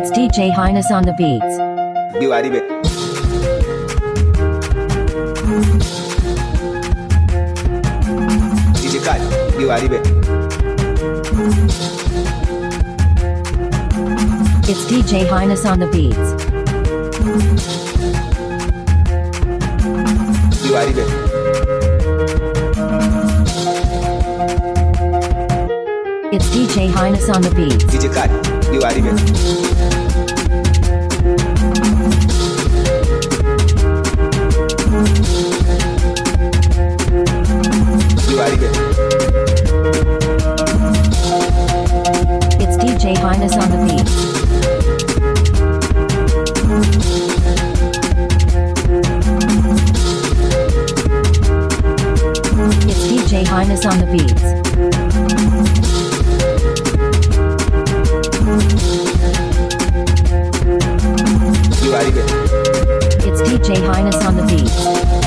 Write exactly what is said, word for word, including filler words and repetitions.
It's D J Highness on the beats. You are the D J Cal, you are the It's D J Highness on the beats. You are the It's D J Highness on the beats. D J Cal, you are the You are the It's D J Highness on the beats. It's D J Highness on the beats. You are the It's D J Highness on the beats.